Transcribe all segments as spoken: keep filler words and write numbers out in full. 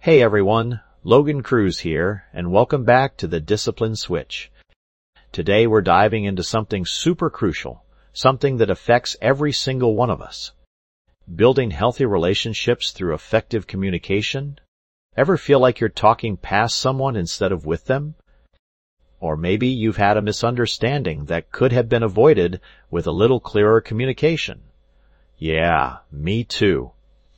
Hey everyone, Logan Cruz here, and welcome back to the Discipline Switch. Today we're diving into something super crucial, something that affects every single one of us. Building healthy relationships through effective communication. Ever feel like you're talking past someone instead of with them? Or maybe you've had a misunderstanding that could have been avoided with a little clearer communication. Yeah, me too.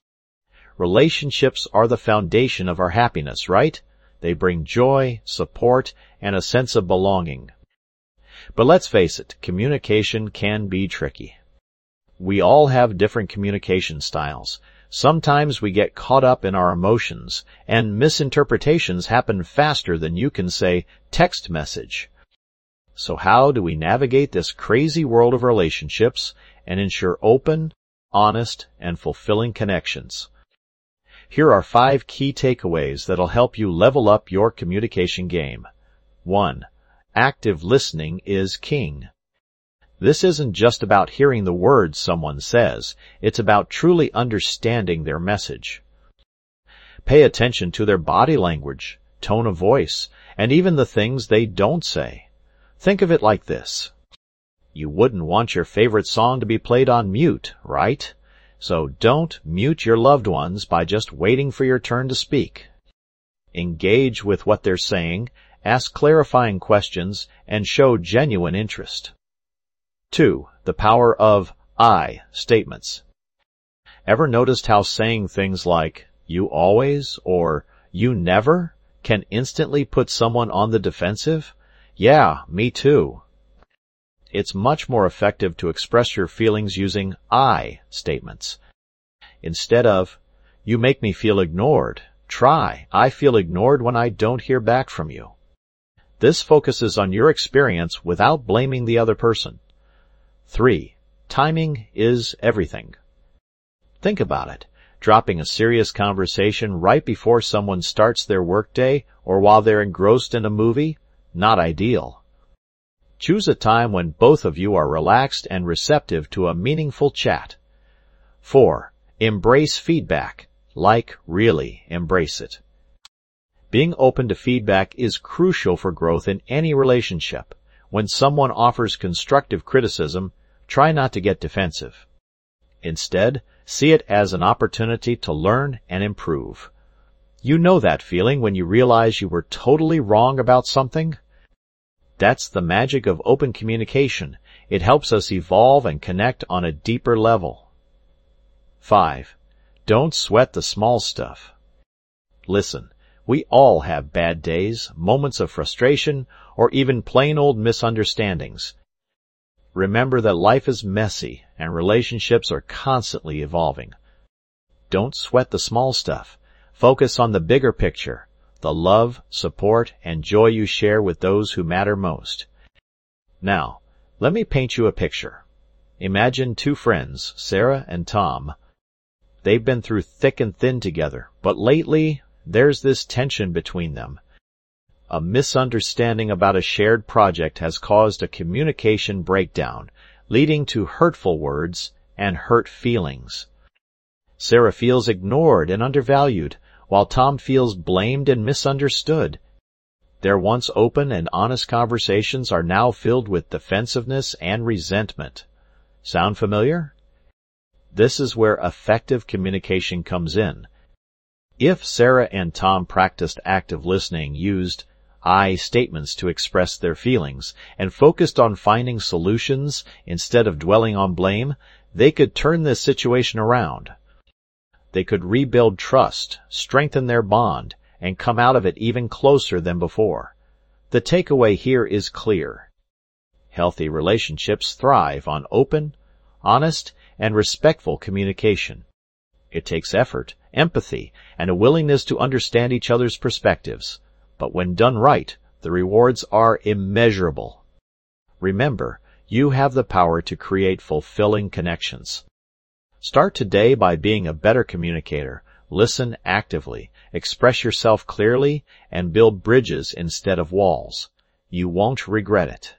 Relationships are the foundation of our happiness, right? They bring joy, support, and a sense of belonging. But let's face it, communication can be tricky. We all have different communication styles. Sometimes we get caught up in our emotions, and misinterpretations happen faster than you can say text message. So how do we navigate this crazy world of relationships and ensure open, honest, and fulfilling connections? Here are five key takeaways that'll help you level up your communication game. One. Active listening is king. This isn't just about hearing the words someone says. It's about truly understanding their message. Pay attention to their body language, tone of voice, and even the things they don't say. Think of it like this. You wouldn't want your favorite song to be played on mute, right? So don't mute your loved ones by just waiting for your turn to speak. Engage with what they're saying, ask clarifying questions, and show genuine interest. Two. The power of I statements. Ever noticed how saying things like, you always, or you never, can instantly put someone on the defensive? Yeah, me too. It's much more effective to express your feelings using I statements. Instead of, you make me feel ignored, try, I feel ignored when I don't hear back from you. This focuses on your experience without blaming the other person. Three. Timing is everything. Think about it. Dropping a serious conversation right before someone starts their workday or while they're engrossed in a movie? Not ideal. Choose a time when both of you are relaxed and receptive to a meaningful chat. Four. Embrace feedback. Like, really, embrace it. Being open to feedback is crucial for growth in any relationship. When someone offers constructive criticism, try not to get defensive. Instead, see it as an opportunity to learn and improve. You know that feeling when you realize you were totally wrong about something? That's the magic of open communication. It helps us evolve and connect on a deeper level. Five. Don't sweat the small stuff. Listen, we all have bad days, moments of frustration, or even plain old misunderstandings. Remember that life is messy and relationships are constantly evolving. Don't sweat the small stuff. Focus on the bigger picture. The love, support, and joy you share with those who matter most. Now, let me paint you a picture. Imagine two friends, Sarah and Tom. They've been through thick and thin together, but lately, there's this tension between them. A misunderstanding about a shared project has caused a communication breakdown, leading to hurtful words and hurt feelings. Sarah feels ignored and undervalued, while Tom feels blamed and misunderstood. Their once open and honest conversations are now filled with defensiveness and resentment. Sound familiar? This is where effective communication comes in. If Sarah and Tom practiced active listening, used I statements to express their feelings, and focused on finding solutions instead of dwelling on blame, they could turn this situation around. They could rebuild trust, strengthen their bond, and come out of it even closer than before. The takeaway here is clear. Healthy relationships thrive on open, honest, and respectful communication. It takes effort, empathy, and a willingness to understand each other's perspectives. But when done right, the rewards are immeasurable. Remember, you have the power to create fulfilling connections. Start today by being a better communicator. Listen actively, express yourself clearly, and build bridges instead of walls. You won't regret it.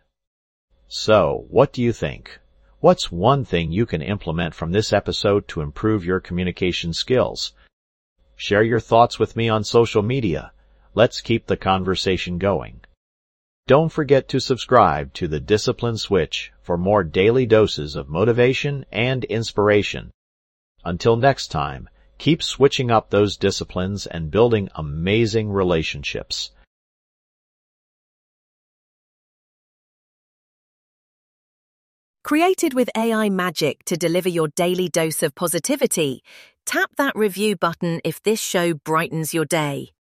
So, what do you think? What's one thing you can implement from this episode to improve your communication skills? Share your thoughts with me on social media. Let's keep the conversation going. Don't forget to subscribe to the Discipline Switch for more daily doses of motivation and inspiration. Until next time, keep switching up those disciplines and building amazing relationships. Created with A I magic to deliver your daily dose of positivity, tap that review button if this show brightens your day.